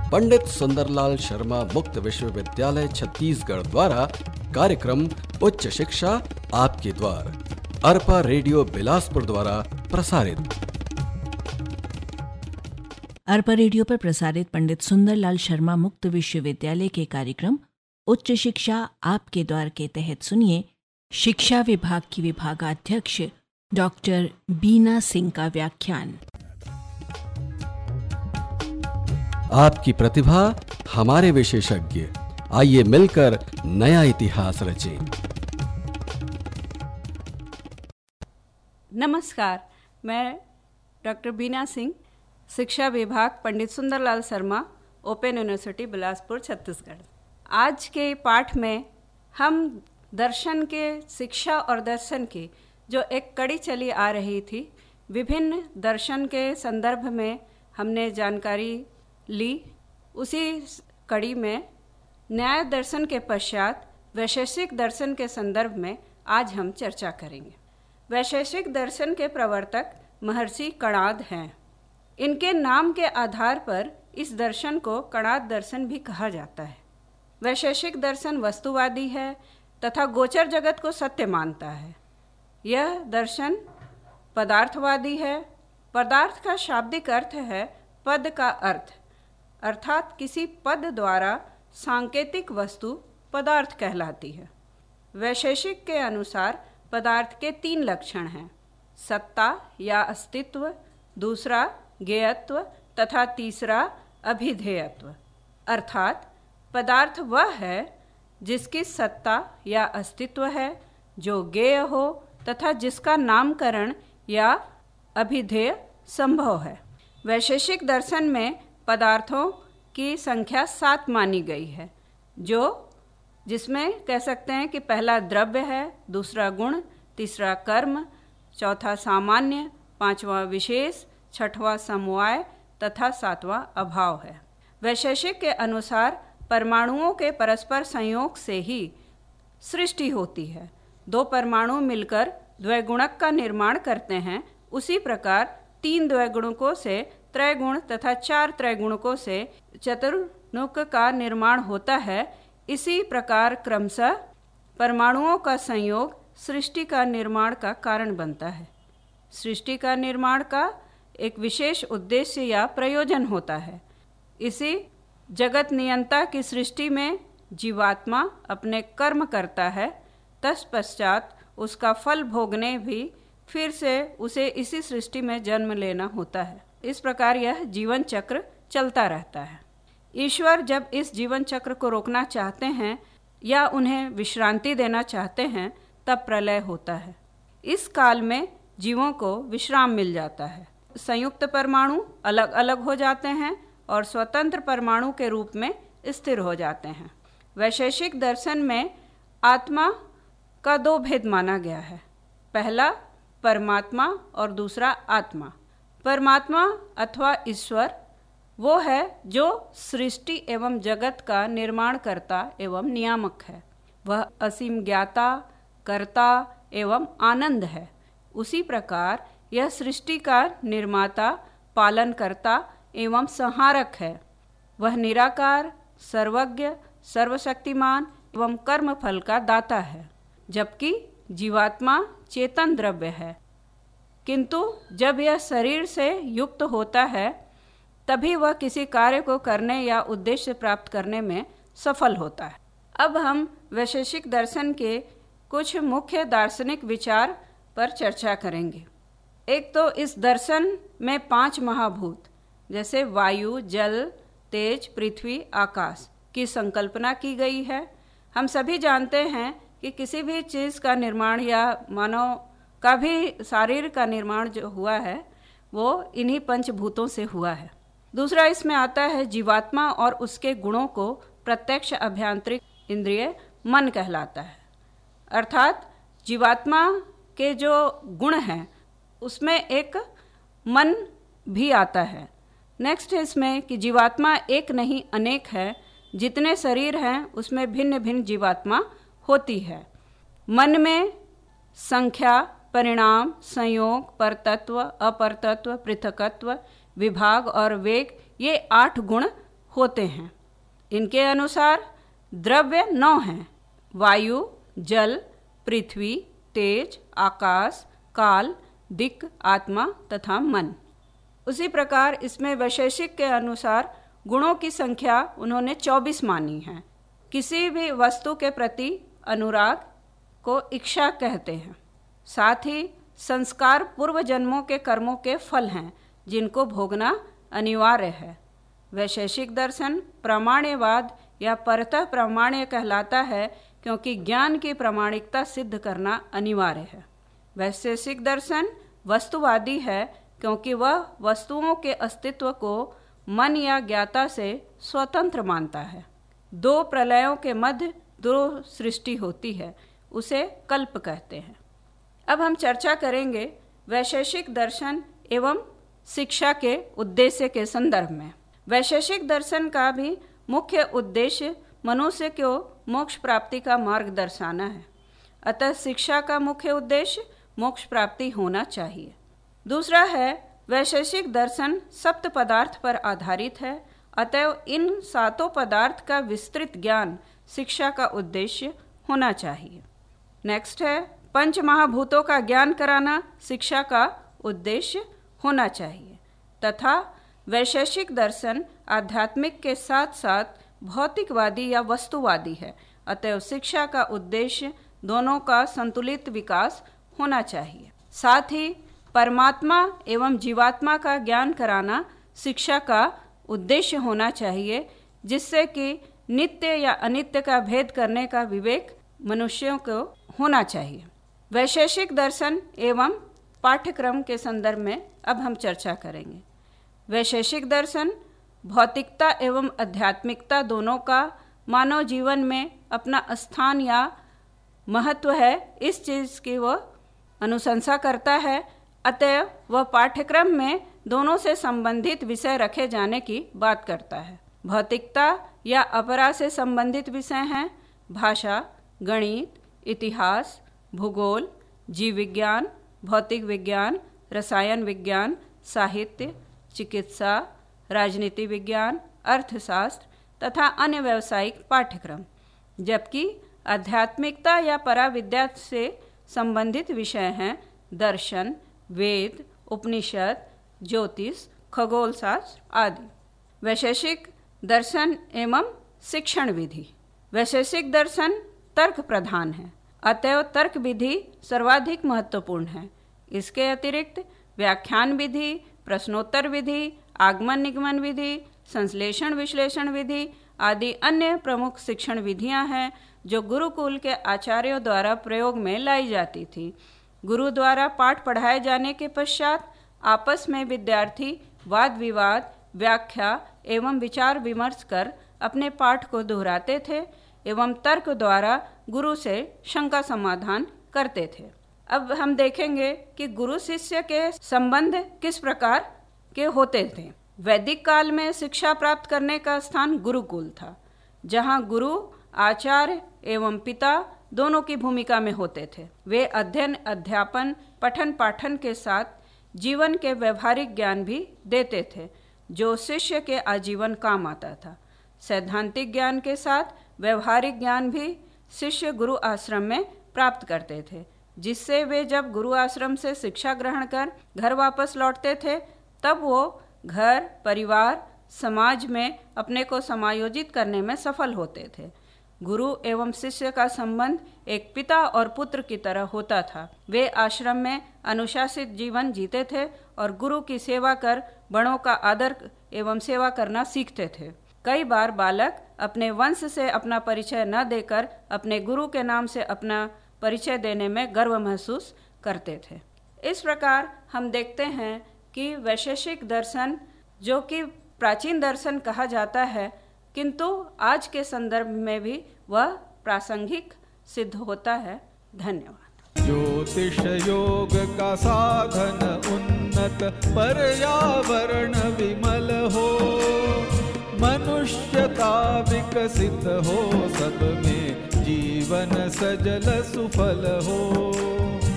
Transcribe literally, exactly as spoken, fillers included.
पंडित सुंदरलाल शर्मा मुक्त विश्वविद्यालय छत्तीसगढ़ द्वारा कार्यक्रम उच्च शिक्षा आपके द्वार अरपा रेडियो बिलासपुर द्वारा प्रसारित। अरपा रेडियो पर प्रसारित पंडित सुंदरलाल शर्मा मुक्त विश्वविद्यालय के कार्यक्रम उच्च शिक्षा आपके द्वार के तहत सुनिए शिक्षा विभाग की विभागाध्यक्ष डॉक्टर बीना सिंह का व्याख्यान। आपकी प्रतिभा हमारे विशेषज्ञ, आइए मिलकर नया इतिहास रचें। नमस्कार, मैं डॉक्टर बीना सिंह, शिक्षा विभाग पंडित सुंदरलाल शर्मा, ओपन यूनिवर्सिटी बिलासपुर छत्तीसगढ़। आज के पाठ में हम दर्शन के शिक्षा और दर्शन की जो एक कड़ी चली आ रही थी, विभिन्न दर्शन के संदर्भ में हमने जानकारी ली। उसी कड़ी में न्याय दर्शन के पश्चात वैशेषिक दर्शन के संदर्भ में आज हम चर्चा करेंगे। वैशेषिक दर्शन के प्रवर्तक महर्षि कणाद हैं। इनके नाम के आधार पर इस दर्शन को कणाद दर्शन भी कहा जाता है। वैशेषिक दर्शन वस्तुवादी है तथा गोचर जगत को सत्य मानता है। यह दर्शन पदार्थवादी है। पदार्थ का शाब्दिक अर्थ है पद का अर्थ, अर्थात किसी पद द्वारा सांकेतिक वस्तु पदार्थ कहलाती है। वैशेषिक के अनुसार पदार्थ के तीन लक्षण हैं: सत्ता या अस्तित्व, दूसरा ज्ञेयत्व तथा तीसरा अभिधेयत्व। अर्थात पदार्थ वह है जिसकी सत्ता या अस्तित्व है, जो ज्ञेय हो तथा जिसका नामकरण या अभिधेय संभव है। वैशेषिक दर्शन में पदार्थों की संख्या सात मानी गई है, जो जिसमें कह सकते हैं कि पहला द्रव्य है, दूसरा गुण, तीसरा कर्म, चौथा सामान्य, पांचवा विशेष, छठवां समवाय तथा सातवां अभाव है। वैशेषिक के अनुसार परमाणुओं के परस्पर संयोग से ही सृष्टि होती है। दो परमाणु मिलकर द्वैगुणक का निर्माण करते हैं। उसी प्रकार तीन द्वैगुणकों से त्रैगुण तथा चार त्रैगुणकों से चतुर्णुक का निर्माण होता है। इसी प्रकार क्रमशः परमाणुओं का संयोग सृष्टि का निर्माण का कारण बनता है। सृष्टि का निर्माण का एक विशेष उद्देश्य या प्रयोजन होता है। इसी जगत नियंता की सृष्टि में जीवात्मा अपने कर्म करता है, तत्पश्चात उसका फल भोगने भी फिर से उसे इसी सृष्टि में जन्म लेना होता है। इस प्रकार यह जीवन चक्र चलता रहता है। ईश्वर जब इस जीवन चक्र को रोकना चाहते हैं या उन्हें विश्रांति देना चाहते हैं, तब प्रलय होता है। इस काल में जीवों को विश्राम मिल जाता है। संयुक्त परमाणु अलग अलग हो जाते हैं और स्वतंत्र परमाणु के रूप में स्थिर हो जाते हैं। वैशेषिक दर्शन में आत्मा का दो भेद माना गया है। पहला परमात्मा और दूसरा आत्मा। परमात्मा अथवा ईश्वर वो है जो सृष्टि एवं जगत का निर्माण करता एवं नियामक है। वह असीम ज्ञाता, कर्ता एवं आनंद है। उसी प्रकार यह सृष्टि का निर्माता, पालनकर्ता एवं संहारक है। वह निराकार, सर्वज्ञ, सर्वशक्तिमान एवं कर्म फल का दाता है, जबकि जीवात्मा चेतन द्रव्य है। किंतु जब यह शरीर से युक्त होता है, तभी वह किसी कार्य को करने या उद्देश्य प्राप्त करने में सफल होता है। अब हम वैशेषिक दर्शन के कुछ मुख्य दार्शनिक विचार पर चर्चा करेंगे। एक तो इस दर्शन में पांच महाभूत जैसे वायु, जल, तेज, पृथ्वी, आकाश की संकल्पना की गई है। हम सभी जानते हैं कि किसी भी चीज़ का निर्माण या मानव का भी शरीर का निर्माण जो हुआ है वो इन्हीं पंचभूतों से हुआ है। दूसरा इसमें आता है जीवात्मा और उसके गुणों को प्रत्यक्ष अभ्यांतरिक इंद्रिय मन कहलाता है। अर्थात जीवात्मा के जो गुण हैं उसमें एक मन भी आता है। नेक्स्ट है इसमें कि जीवात्मा एक नहीं अनेक है। जितने शरीर हैं उसमें भिन्न भिन्न जीवात्मा होती है। मन में संख्या, परिणाम, संयोग, परतत्व, अपरतत्व, पृथकत्व, विभाग और वेग, ये आठ गुण होते हैं। इनके अनुसार द्रव्य नौ हैं: वायु, जल, पृथ्वी, तेज, आकाश, काल, दिक्, आत्मा तथा मन। उसी प्रकार इसमें वैशेषिक के अनुसार गुणों की संख्या उन्होंने चौबीस मानी है। किसी भी वस्तु के प्रति अनुराग को इच्छा कहते हैं। साथ ही संस्कार पूर्व जन्मों के कर्मों के फल हैं जिनको भोगना अनिवार्य है। वैशेषिक दर्शन प्रामाण्यवाद या परतः प्रामाण्य कहलाता है क्योंकि ज्ञान की प्रामाणिकता सिद्ध करना अनिवार्य है। वैशेषिक दर्शन वस्तुवादी है क्योंकि वह वस्तुओं के अस्तित्व को मन या ज्ञाता से स्वतंत्र मानता है। दो प्रलयों के मध्य दो सृष्टि होती है, उसे कल्प कहते हैं। अब हम चर्चा करेंगे वैशेषिक दर्शन एवं शिक्षा के उद्देश्य के संदर्भ में। वैशेषिक दर्शन का भी मुख्य उद्देश्य मनुष्य को मोक्ष प्राप्ति का मार्ग दर्शाना है, अतः शिक्षा का मुख्य उद्देश्य मोक्ष प्राप्ति होना चाहिए। दूसरा है वैशेषिक दर्शन सप्त पदार्थ पर आधारित है, अतएव इन सातों पदार्थ का विस्तृत ज्ञान शिक्षा का उद्देश्य होना चाहिए। नेक्स्ट है पंच महाभूतों का ज्ञान कराना शिक्षा का उद्देश्य होना चाहिए, तथा वैशेषिक दर्शन आध्यात्मिक के साथ साथ भौतिकवादी या वस्तुवादी है, अतएव शिक्षा का उद्देश्य दोनों का संतुलित विकास होना चाहिए। साथ ही परमात्मा एवं जीवात्मा का ज्ञान कराना शिक्षा का उद्देश्य होना चाहिए, जिससे कि नित्य या अनित्य का भेद करने का विवेक मनुष्यों को होना चाहिए। वैशेषिक दर्शन एवं पाठ्यक्रम के संदर्भ में अब हम चर्चा करेंगे। वैशेषिक दर्शन भौतिकता एवं आध्यात्मिकता दोनों का मानव जीवन में अपना स्थान या महत्व है, इस चीज़ की वह अनुशंसा करता है, अतएव वह पाठ्यक्रम में दोनों से संबंधित विषय रखे जाने की बात करता है। भौतिकता या अपरा से संबंधित विषय हैं भाषा, गणित, इतिहास, भूगोल, जीव विज्ञान, भौतिक विज्ञान, रसायन विज्ञान, साहित्य, चिकित्सा, राजनीति विज्ञान, अर्थशास्त्र तथा अन्य व्यावसायिक पाठ्यक्रम, जबकि आध्यात्मिकता या पराविद्या से संबंधित विषय हैं दर्शन, वेद, उपनिषद, ज्योतिष, खगोल शास्त्र आदि। वैशेषिक दर्शन एवं शिक्षण विधि। वैशेषिक दर्शन तर्क प्रधान है, अतएव तर्क विधि सर्वाधिक महत्वपूर्ण है। इसके अतिरिक्त व्याख्यान विधि, प्रश्नोत्तर विधि, आगमन निगमन विधि, संश्लेषण विश्लेषण विधि आदि अन्य प्रमुख शिक्षण विधियां हैं जो गुरुकुल के आचार्यों द्वारा प्रयोग में लाई जाती थी। गुरु द्वारा पाठ पढ़ाए जाने के पश्चात आपस में विद्यार्थी वाद विवाद, व्याख्या एवं विचार विमर्श कर अपने पाठ को दोहराते थे एवं तर्क द्वारा गुरु से शंका समाधान करते थे। अब हम देखेंगे कि गुरु शिष्य के संबंध किस प्रकार के होते थे। वैदिक काल में शिक्षा प्राप्त करने का स्थान गुरुकुल था, जहाँ गुरु आचार्य एवं पिता दोनों की भूमिका में होते थे। वे अध्ययन, अध्यापन, पठन पाठन के साथ जीवन के व्यवहारिक ज्ञान भी देते थे, जो शिष्य के आजीवन काम आता था। सैद्धांतिक ज्ञान के साथ व्यवहारिक ज्ञान भी शिष्य गुरु आश्रम में प्राप्त करते थे, जिससे वे जब गुरु आश्रम से शिक्षा ग्रहण कर घर वापस लौटते थे, तब वो घर, परिवार, समाज में अपने को समायोजित करने में सफल होते थे। गुरु एवं शिष्य का संबंध एक पिता और पुत्र की तरह होता था। वे आश्रम में अनुशासित जीवन जीते थे और गुरु की सेवा कर बड़ों का आदर एवं सेवा करना सीखते थे। कई बार बालक अपने वंश से अपना परिचय न देकर अपने गुरु के नाम से अपना परिचय देने में गर्व महसूस करते थे। इस प्रकार हम देखते हैं कि वैशेषिक दर्शन, जो कि प्राचीन दर्शन कहा जाता है, किंतु आज के संदर्भ में भी वह प्रासंगिक सिद्ध होता है। धन्यवाद। ज्योतिष योग का साधन उन्नत, पर्यावरण विमल हो, मनुष्यता विकसित हो, सब में जीवन सजल सुफल हो।